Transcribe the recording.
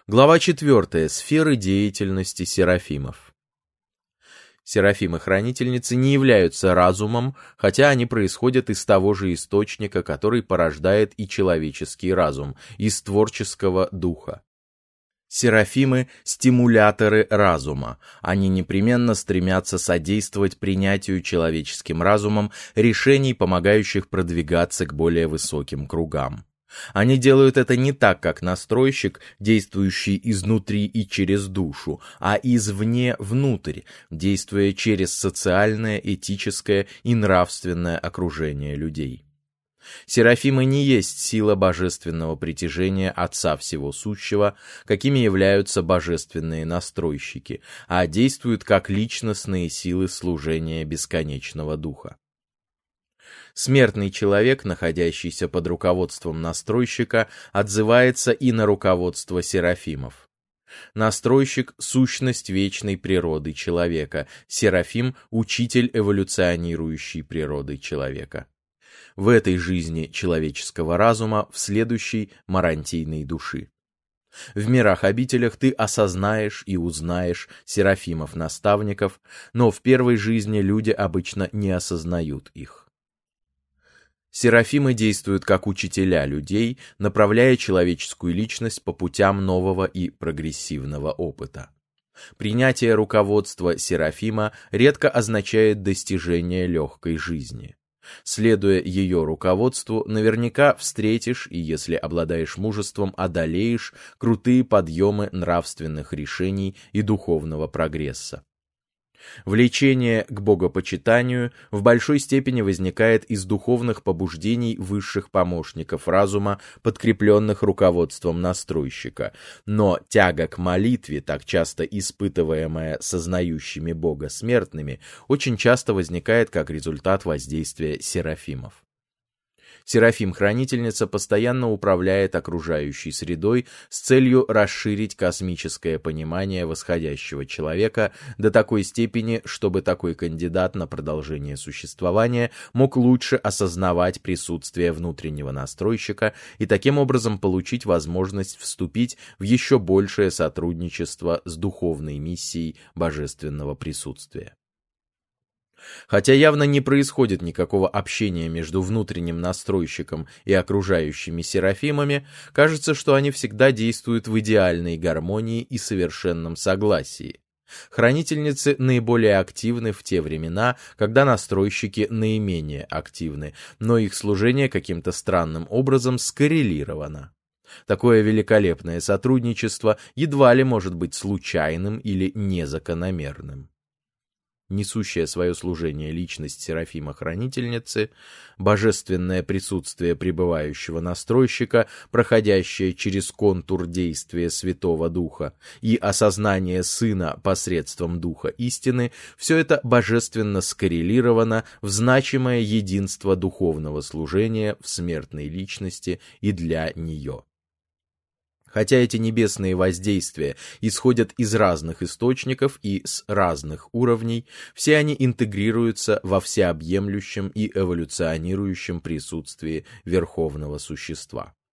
Глава 4. Сферы деятельности серафимов. Серафимы-хранительницы не являются разумом, хотя они происходят из того же источника, который порождает и человеческий разум, из творческого духа. Серафимы – стимуляторы разума. Они непременно стремятся содействовать принятию человеческим разумом решений, помогающих продвигаться к более высоким кругам. Они делают это не так, как настройщик, действующий изнутри и через душу, а извне внутрь, действуя через социальное, этическое и нравственное окружение людей. Серафимы не есть сила божественного притяжения Отца Всего Сущего, какими являются божественные настройщики, а действуют как личностные силы служения бесконечного Духа. Смертный человек, находящийся под руководством настройщика, отзывается и на руководство серафимов. Настройщик – сущность вечной природы человека, серафим – учитель эволюционирующей природы человека. В этой жизни человеческого разума, в следующей – марантийной души. В мирах-обителях ты осознаешь и узнаешь серафимов-наставников, но в первой жизни люди обычно не осознают их. Серафимы действуют как учителя людей, направляя человеческую личность по путям нового и прогрессивного опыта. Принятие руководства серафима редко означает достижение легкой жизни. Следуя ее руководству, наверняка встретишь и, если обладаешь мужеством, одолеешь крутые подъемы нравственных решений и духовного прогресса. Влечение к богопочитанию в большой степени возникает из духовных побуждений высших помощников разума, подкрепленных руководством настройщика, но тяга к молитве, так часто испытываемая сознающими Бога смертными, очень часто возникает как результат воздействия серафимов. Серафим-хранительница постоянно управляет окружающей средой с целью расширить космическое понимание восходящего человека до такой степени, чтобы такой кандидат на продолжение существования мог лучше осознавать присутствие внутреннего настройщика и таким образом получить возможность вступить в еще большее сотрудничество с духовной миссией божественного присутствия. Хотя явно не происходит никакого общения между внутренним настройщиком и окружающими серафимами, кажется, что они всегда действуют в идеальной гармонии и совершенном согласии. Хранительницы наиболее активны в те времена, когда настройщики наименее активны, но их служение каким-то странным образом скоррелировано. Такое великолепное сотрудничество едва ли может быть случайным или незакономерным. Несущая свое служение личность серафима-хранительницы, божественное присутствие пребывающего настройщика, проходящее через контур действия Святого Духа, и осознание Сына посредством Духа истины, все это божественно скоррелировано в значимое единство духовного служения в смертной личности и для нее. Хотя эти небесные воздействия исходят из разных источников и с разных уровней, все они интегрируются во всеобъемлющем и эволюционирующем присутствии Верховного Существа.